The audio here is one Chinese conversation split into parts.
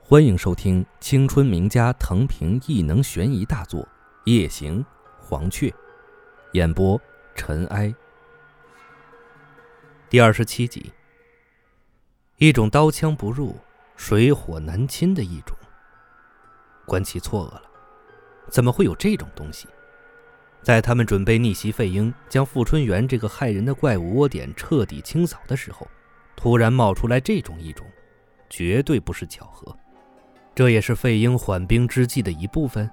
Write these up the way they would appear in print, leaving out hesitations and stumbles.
欢迎收听青春名家腾评异能悬疑大作《夜行黄雀》，演播尘埃。第27集。一种刀枪不入、水火难侵的异种。关奇错愕了，怎么会有这种东西？在他们准备逆袭费英，将富春园这个害人的怪物窝点彻底清扫的时候，突然冒出来这种异种，绝对不是巧合。这也是费英缓兵之计的一部分。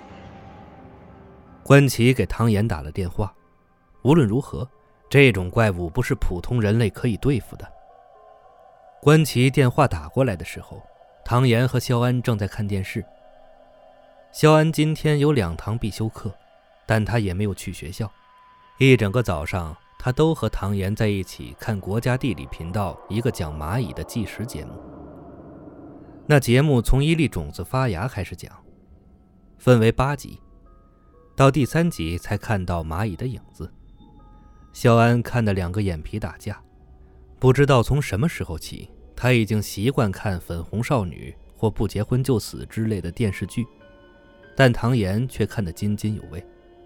关奇给唐岩打了电话，无论如何，这种怪物不是普通人类可以对付的。关奇电话打过来的时候，唐岩和肖安正在看电视。肖安今天有2堂必修课，但他也没有去学校。一整个早上，他都和唐岩在一起看国家地理频道一个讲蚂蚁的纪实节目。那节目从一粒种子发芽开始讲，分为8集，到第3集才看到蚂蚁的影子。肖安看得2个眼皮打架，不知道从什么时候起，他已经习惯看粉红少女或不结婚就死之类的电视剧，但唐岩却看得津津有味。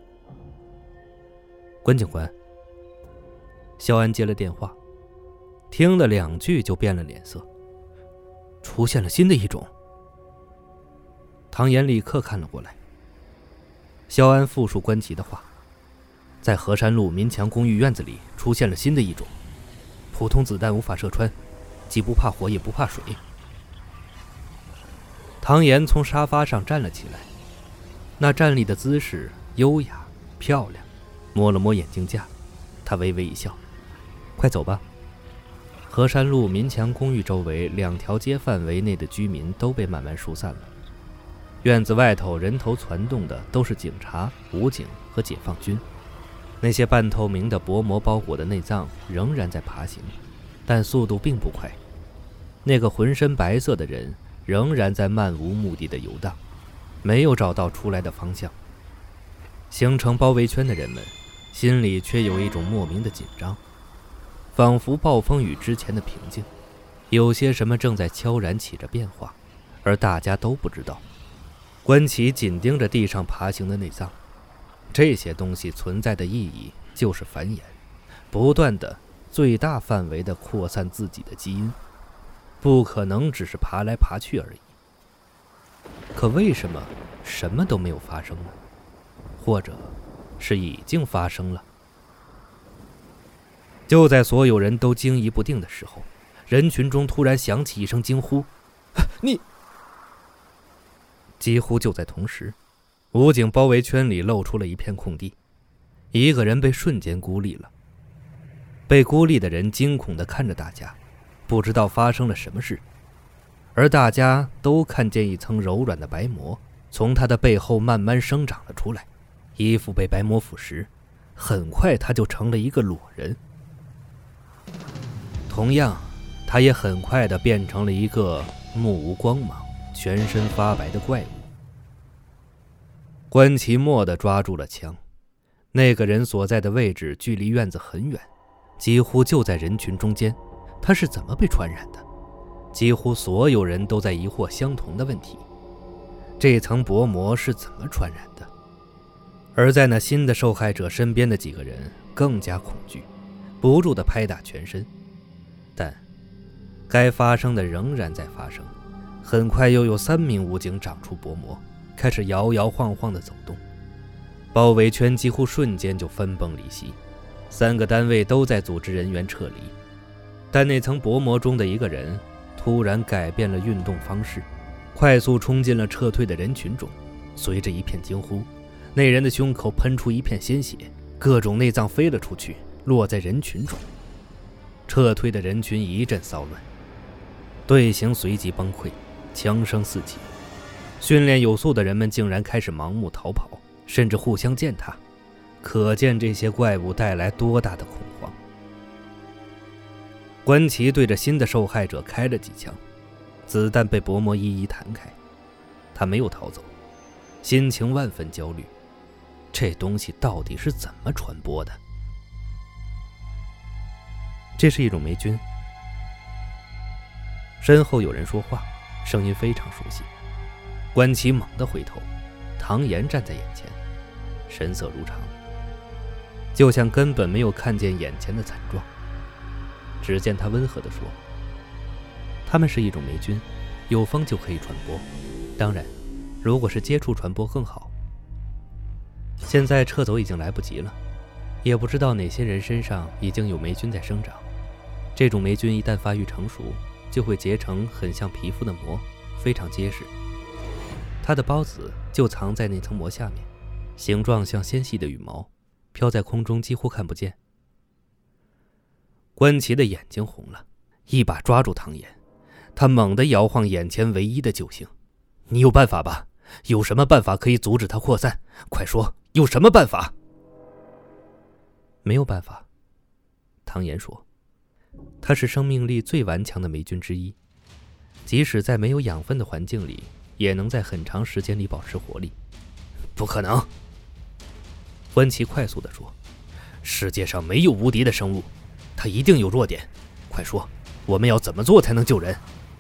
关警官，肖安接了电话，听了2句就变了脸色。出现了新的一种。唐岩立刻看了过来。肖安复述关奇的话，在河山路民强公寓院子里出现了新的一种，普通子弹无法射穿，既不怕火也不怕水。唐岩从沙发上站了起来，那站立的姿势优雅漂亮，摸了摸眼镜架，他微微一笑，快走吧。河山路民强公寓周围2条街范围内的居民都被慢慢疏散了，院子外头人头攒动的都是警察、武警和解放军。那些半透明的薄膜包裹的内脏仍然在爬行，但速度并不快。那个浑身白色的人仍然在漫无目的的游荡，没有找到出来的方向。形成包围圈的人们心里却有一种莫名的紧张，仿佛暴风雨之前的平静，有些什么正在悄然起着变化，而大家都不知道。关奇紧盯着地上爬行的内脏，这些东西存在的意义就是繁衍，不断的最大范围的扩散自己的基因，不可能只是爬来爬去而已。可为什么什么都没有发生呢？或者是已经发生了？就在所有人都惊疑不定的时候，人群中突然响起一声惊呼：你！几乎就在同时，武警包围圈里露出了一片空地，一个人被瞬间孤立了。被孤立的人惊恐地看着大家，不知道发生了什么事，而大家都看见一层柔软的白膜从他的背后慢慢生长了出来，衣服被白膜腐蚀，很快他就成了一个裸人。同样，他也很快地变成了一个目无光芒、全身发白的怪物。关奇蓦地抓住了枪，那个人所在的位置距离院子很远，几乎就在人群中间。他是怎么被传染的？几乎所有人都在疑惑相同的问题：这层薄膜是怎么传染的？而在那新的受害者身边的几个人更加恐惧，不住地拍打全身。但该发生的仍然在发生，很快又有3名武警长出薄膜，开始摇摇晃晃地走动。包围圈几乎瞬间就分崩离析，3个单位都在组织人员撤离。但那层薄膜中的一个人突然改变了运动方式，快速冲进了撤退的人群中。随着一片惊呼，那人的胸口喷出一片鲜血，各种内脏飞了出去，落在人群中。撤退的人群一阵骚乱，队形随即崩溃，枪声四起。训练有素的人们竟然开始盲目逃跑，甚至互相践踏，可见这些怪物带来多大的恐慌。关奇对着新的受害者开了几枪，子弹被薄膜一一弹开。他没有逃走，心情万分焦虑，这东西到底是怎么传播的？这是一种霉菌。身后有人说话， 声音非常熟悉。关奇猛地回头，唐岩站在眼前，神色如常，就像根本没有看见眼前的惨状。只见他温和地说：“他们是一种霉菌，有风就可以传播，当然，如果是接触传播更好。现在撤走已经来不及了，也不知道哪些人身上已经有霉菌在生长。这种霉菌一旦发育成熟，就会结成很像皮肤的膜，非常结实。它的孢子就藏在那层膜下面，形状像纤细的羽毛，飘在空中几乎看不见。”关奇的眼睛红了，一把抓住唐岩，他猛地摇晃眼前唯一的救星：“你有办法吧？有什么办法可以阻止它扩散？快说，有什么办法？”“没有办法。”唐岩说，“它是生命力最顽强的霉菌之一，即使在没有养分的环境里，也能在很长时间里保持活力。”“不可能！”关奇快速地说，“世界上没有无敌的生物，它一定有弱点。快说，我们要怎么做才能救人？”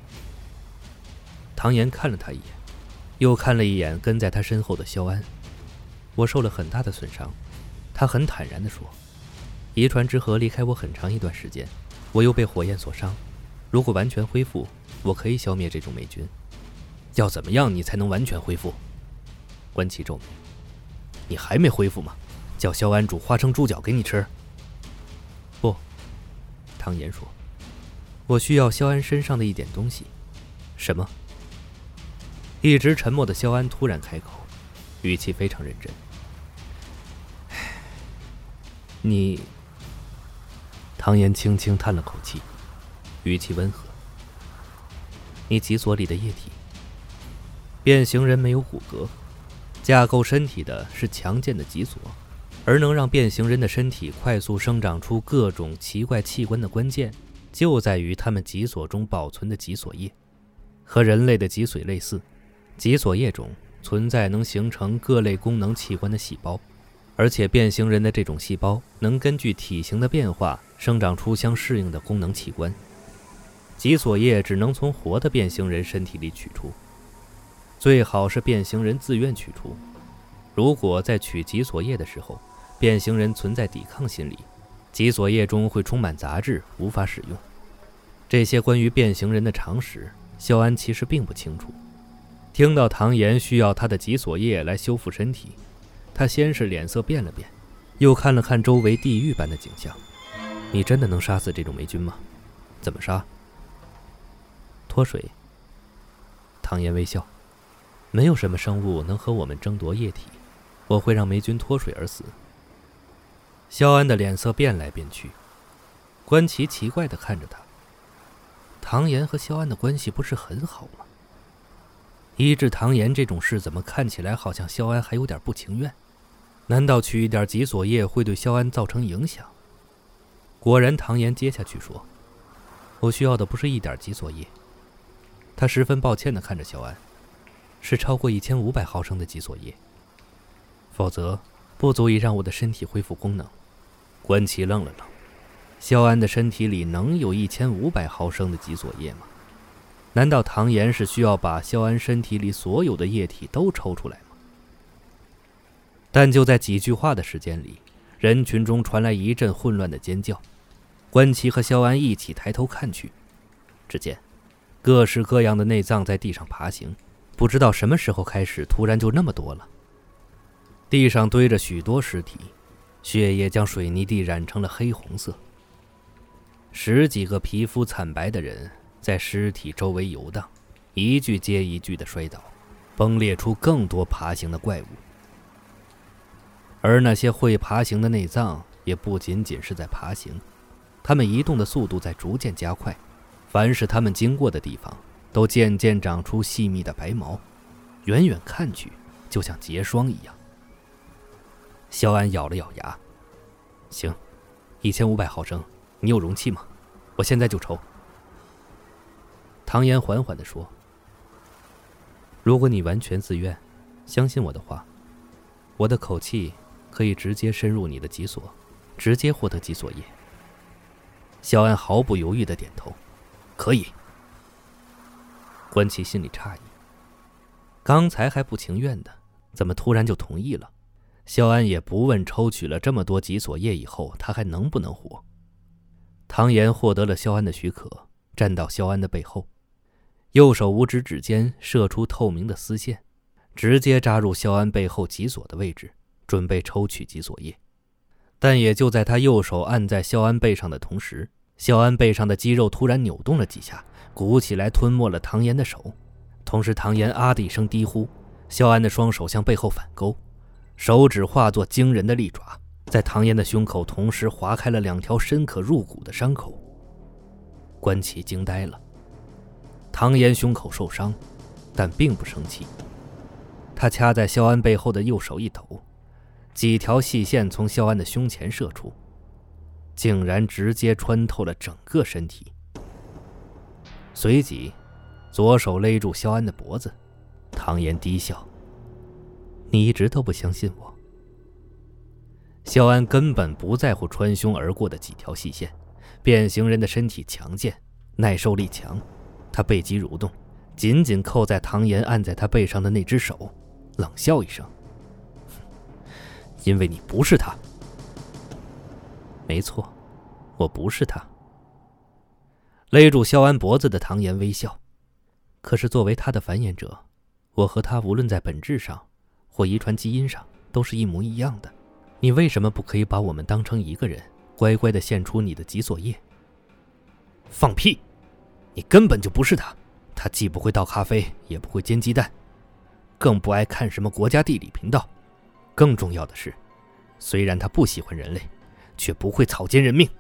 唐岩看了他一眼，又看了一眼跟在他身后的萧安。“我受了很大的损伤。”他很坦然地说，“遗传之河离开我很长一段时间，我又被火焰所伤。如果完全恢复，我可以消灭这种霉菌。”“要怎么样你才能完全恢复？”关奇皱眉，“你还没恢复吗？叫萧安煮花生猪脚给你吃。”“不。”唐岩说，“我需要萧安身上的一点东西。”“什么？”一直沉默的萧安突然开口，语气非常认真。“你……”唐岩轻轻叹了口气，语气温和。“你脊索里的液体。变形人没有骨骼，架构身体的是强健的脊索，而能让变形人的身体快速生长出各种奇怪器官的关键，就在于他们脊索中保存的脊索液。和人类的脊髓类似，脊索液中存在能形成各类功能器官的细胞，而且变形人的这种细胞能根据体型的变化生长出相适应的功能器官。脊索液只能从活的变形人身体里取出，最好是变形人自愿取出。如果在取脊索液的时候，变形人存在抵抗心理，脊索液中会充满杂质，无法使用。这些关于变形人的常识，萧安其实并不清楚。听到唐岩需要他的脊索液来修复身体，他先是脸色变了变，又看了看周围地狱般的景象。“你真的能杀死这种霉菌吗？怎么杀？”“脱水。”唐岩微笑，“没有什么生物能和我们争夺液体，我会让霉菌脱水而死。”萧安的脸色变来变去，关奇奇怪地看着他。唐岩和萧安的关系不是很好吗？医治唐岩这种事，怎么看起来好像萧安还有点不情愿？难道取一点脊索液会对萧安造成影响？果然，唐岩接下去说：“我需要的不是一点脊索液。”他十分抱歉地看着萧安，“是超过1500毫升的脊索液，否则不足以让我的身体恢复功能。”关奇愣了愣，萧安的身体里能有1500毫升的脊索液吗？难道唐岩是需要把萧安身体里所有的液体都抽出来吗？但就在几句话的时间里，人群中传来一阵混乱的尖叫。关奇和萧安一起抬头看去，只见各式各样的内脏在地上爬行，不知道什么时候开始，突然就那么多了。地上堆着许多尸体，血液将水泥地染成了黑红色。10几个皮肤惨白的人在尸体周围游荡，一具接一具的摔倒，崩裂出更多爬行的怪物。而那些会爬行的内脏也不仅仅是在爬行，它们移动的速度在逐渐加快，凡是它们经过的地方都渐渐长出细密的白毛，远远看去就像结霜一样。萧安咬了咬牙，“行，1500毫升，你有容器吗？我现在就抽。”唐岩缓缓地说：“如果你完全自愿，相信我的话，我的口气可以直接深入你的脊索，直接获得脊索液。”萧安毫不犹豫地点头：“可以。” 关奇心里诧异，刚才还不情愿的，怎么突然就同意了？萧安也不问抽取了这么多脊索液以后他还能不能活。唐岩获得了萧安的许可，站到萧安的背后，右手五指指尖射出透明的丝线，直接扎入萧安背后脊索的位置，准备抽取脊索液。但也就在他右手按在萧安背上的同时，萧安背上的肌肉突然扭动了几下，鼓起来吞没了唐岩的手。同时唐岩啊的一声低呼，萧安的双手向背后反勾，手指化作惊人的利爪，在唐岩的胸口同时划开了2条深可入骨的伤口。关奇惊呆了。唐岩胸口受伤，但并不生气。他掐在萧安背后的右手一抖，几条细线从萧安的胸前射出，竟然直接穿透了整个身体。随即左手勒住萧安的脖子。唐岩低笑，你一直都不相信我。萧安根本不在乎穿胸而过的几条细线，变形人的身体强健，耐受力强，他背脊蠕动，紧紧扣在唐岩按在他背上的那只手，冷笑一声，因为你不是他。没错，我不是他。勒住萧安脖子的唐岩微笑，可是作为他的繁衍者，我和他无论在本质上或遗传基因上都是一模一样的。你为什么不可以把我们当成一个人，乖乖地献出你的脊索液？放屁！你根本就不是他，他既不会倒咖啡，也不会煎鸡蛋，更不爱看什么国家地理频道。更重要的是，虽然他不喜欢人类，却不会草菅人命。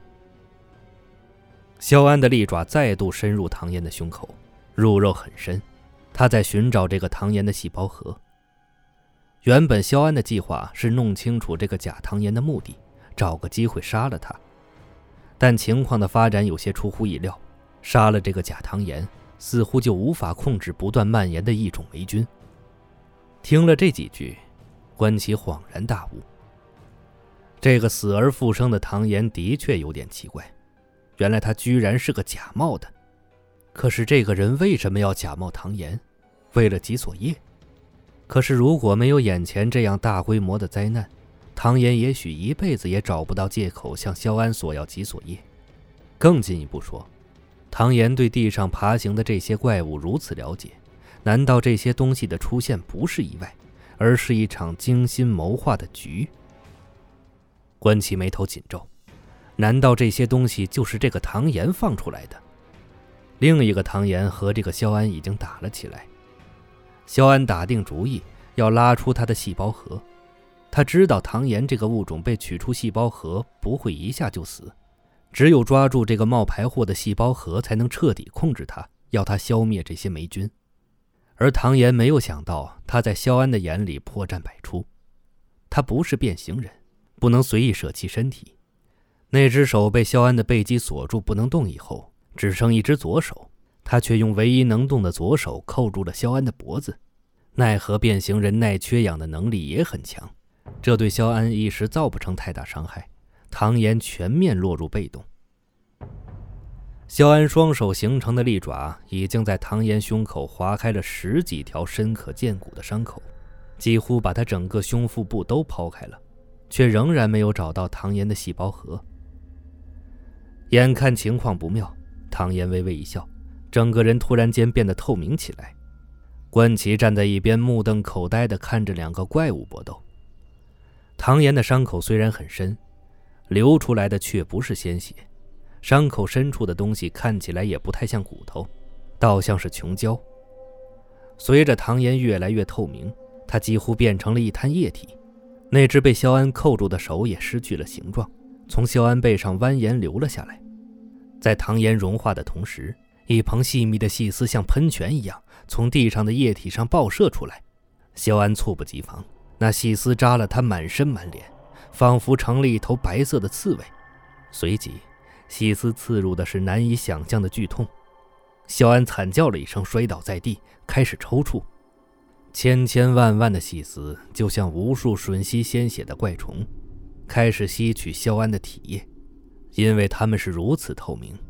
萧安的利爪再度深入唐岩的胸口，入肉很深，他在寻找这个唐岩的细胞核。原本萧安的计划是弄清楚这个假唐岩的目的，找个机会杀了他。但情况的发展有些出乎意料，杀了这个假唐岩，似乎就无法控制不断蔓延的异种霉菌。听了这几句，关奇恍然大悟，这个死而复生的唐岩的确有点奇怪，原来他居然是个假冒的。可是这个人为什么要假冒唐岩？为了脊索液？可是如果没有眼前这样大规模的灾难，唐岩也许一辈子也找不到借口向萧安索要脊索液。更进一步说，唐岩对地上爬行的这些怪物如此了解，难道这些东西的出现不是意外，而是一场精心谋划的局？关奇眉头紧皱，难道这些东西就是这个唐岩放出来的？另一个唐岩和这个萧安已经打了起来。萧安打定主意要拉出他的细胞核，他知道唐岩这个物种被取出细胞核不会一下就死，只有抓住这个冒牌货的细胞核才能彻底控制他，要他消灭这些霉菌。而唐岩没有想到，他在萧安的眼里破绽百出。他不是变形人，不能随意舍弃身体。那只手被萧安的背肌锁住不能动以后，只剩一只左手，他却用唯一能动的左手扣住了萧安的脖子。奈何变形人耐缺氧的能力也很强，这对萧安一时造不成太大伤害，唐岩全面落入被动。萧安双手形成的利爪已经在唐岩胸口划开了10几条深可见骨的伤口，几乎把他整个胸腹部都抛开了，却仍然没有找到唐岩的细胞核。眼看情况不妙，唐岩微微一笑，整个人突然间变得透明起来。关奇站在一边目瞪口呆地看着2个怪物搏斗。唐岩的伤口虽然很深，流出来的却不是鲜血，伤口深处的东西看起来也不太像骨头，倒像是琼胶。随着唐岩越来越透明，他几乎变成了一滩液体。那只被萧安扣住的手也失去了形状，从萧安背上蜿蜒流了下来。在唐岩融化的同时，一蓬细密的细丝像喷泉一样从地上的液体上爆射出来。萧安猝不及防，那细丝扎了他满身满脸，仿佛成了一头白色的刺猬。随即细丝刺入的是难以想象的剧痛，萧安惨叫了一声，摔倒在地，开始抽搐。千千万万的细丝就像无数吮吸鲜血的怪虫，开始吸取萧安的体液。因为它们是如此透明，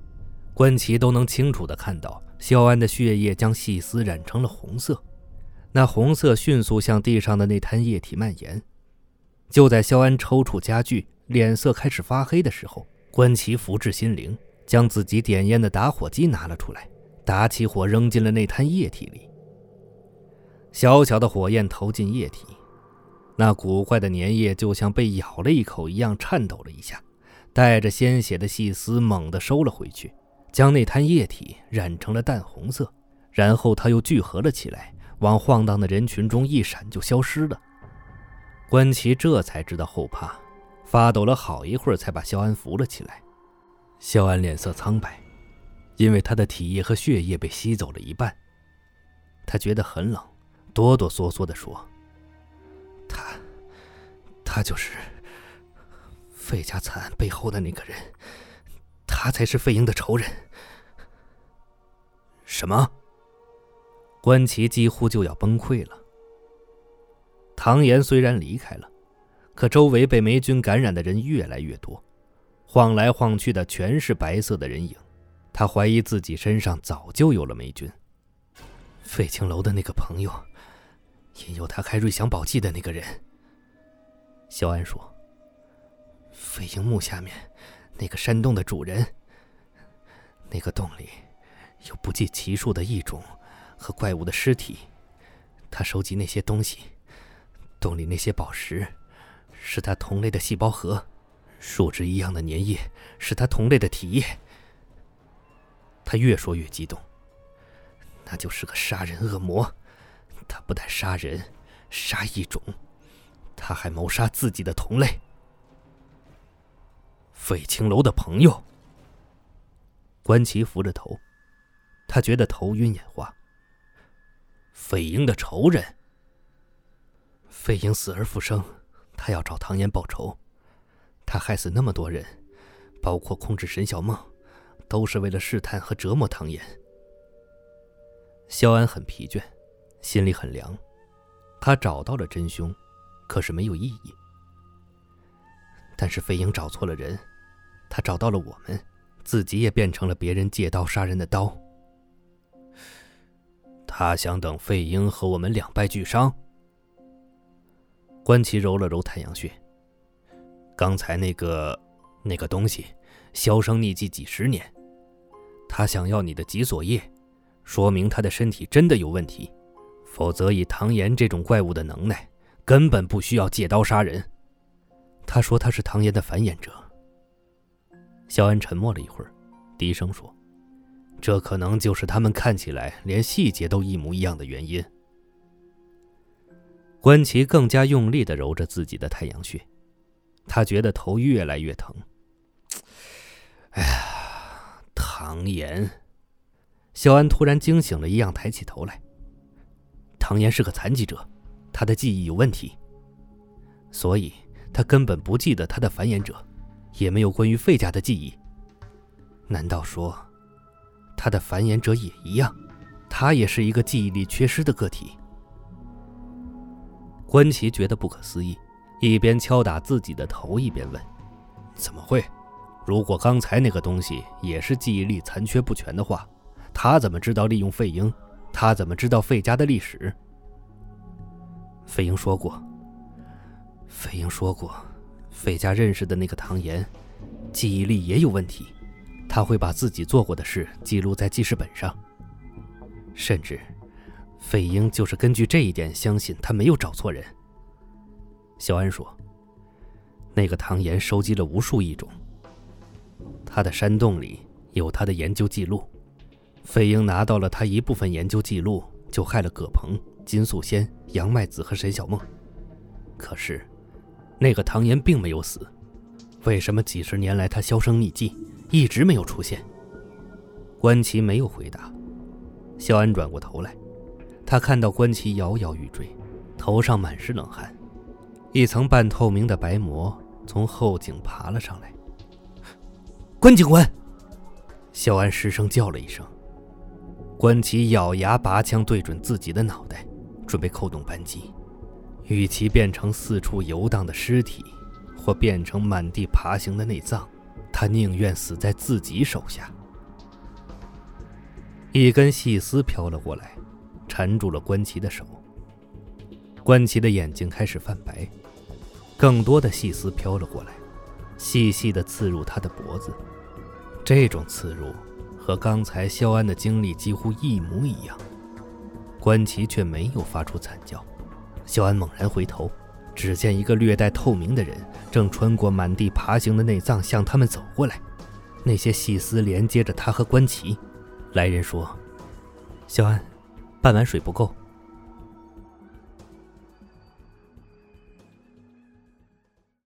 关奇都能清楚地看到肖安的血液将细丝染成了红色，那红色迅速向地上的那滩液体蔓延。就在肖安抽搐加剧，脸色开始发黑的时候，关奇福至心灵，将自己点烟的打火机拿了出来，打起火扔进了那滩液体里。小小的火焰投进液体，那古怪的粘液就像被咬了一口一样颤抖了一下，带着鲜血的细丝猛地收了回去，将那滩液体染成了淡红色，然后它又聚合了起来，往晃荡的人群中一闪就消失了。关奇这才知道后怕，发抖了好一会儿才把肖安扶了起来。肖安脸色苍白，因为他的体液和血液被吸走了一半。他觉得很冷，哆哆嗦嗦地说：他就是费家惨案背后的那个人，他才是费英的仇人。什么？关奇几乎就要崩溃了。唐岩虽然离开了，可周围被霉菌感染的人越来越多，晃来晃去的全是白色的人影。他怀疑自己身上早就有了霉菌。费青楼的那个朋友，引诱他开瑞祥宝记的那个人。肖安说：费英墓下面那个山洞的主人，那个洞里有不计其数的异种和怪物的尸体，他收集那些东西，洞里那些宝石是他同类的细胞核，树枝一样的粘液是他同类的体液。他越说越激动，那就是个杀人恶魔，他不但杀人杀异种，他还谋杀自己的同类。费青楼的朋友。关奇扶着头，他觉得头晕眼花。费英的仇人。费英死而复生，他要找唐岩报仇。他害死那么多人，包括控制沈小梦，都是为了试探和折磨唐岩。肖安很疲倦，心里很凉。他找到了真凶，可是没有意义。但是费英找错了人，他找到了我们，自己也变成了别人借刀杀人的刀。他想等费英和我们两败俱伤。关奇揉了揉太阳穴。刚才那个东西销声匿迹几十年，他想要你的脊索液，说明他的身体真的有问题，否则以唐岩这种怪物的能耐，根本不需要借刀杀人。他说他是唐岩的繁衍者。肖恩沉默了一会儿，低声说：这可能就是他们看起来连细节都一模一样的原因。关奇更加用力地揉着自己的太阳穴，他觉得头越来越疼。哎呀，唐岩！肖安突然惊醒了一样抬起头来。唐岩是个残疾者，他的记忆有问题，所以他根本不记得他的繁衍者，也没有关于费家的记忆。难道说他的繁衍者也一样，他也是一个记忆力缺失的个体？关奇觉得不可思议，一边敲打自己的头一边问：怎么会？如果刚才那个东西也是记忆力残缺不全的话，他怎么知道利用费英？他怎么知道费家的历史？费英说过，费家认识的那个唐岩记忆力也有问题，他会把自己做过的事记录在记事本上，甚至费英就是根据这一点相信他没有找错人。肖安说，那个唐岩收集了无数异种，他的山洞里有他的研究记录，费英拿到了他一部分研究记录，就害了葛鹏、金素仙、杨麦子和沈小梦。可是那个唐岩并没有死，为什么几十年来他销声匿迹，一直没有出现？关奇没有回答。肖安转过头来，他看到关奇摇摇欲坠，头上满是冷汗，一层半透明的白膜从后颈爬了上来。关警官！肖安失声叫了一声。关奇咬牙拔枪对准自己的脑袋，准备扣动扳机。与其变成四处游荡的尸体，或变成满地爬行的内脏，他宁愿死在自己手下。 一根细丝飘了过来，缠住了关奇的手。关奇的眼睛开始泛白，更多的细丝飘了过来，细细地刺入他的脖子。这种刺入和刚才萧安的经历几乎一模一样。关奇却没有发出惨叫。萧安猛然回头，只见一个略带透明的人正穿过满地爬行的内脏向他们走过来，那些细丝连接着他和关奇。来人说：“萧安，半碗水不够，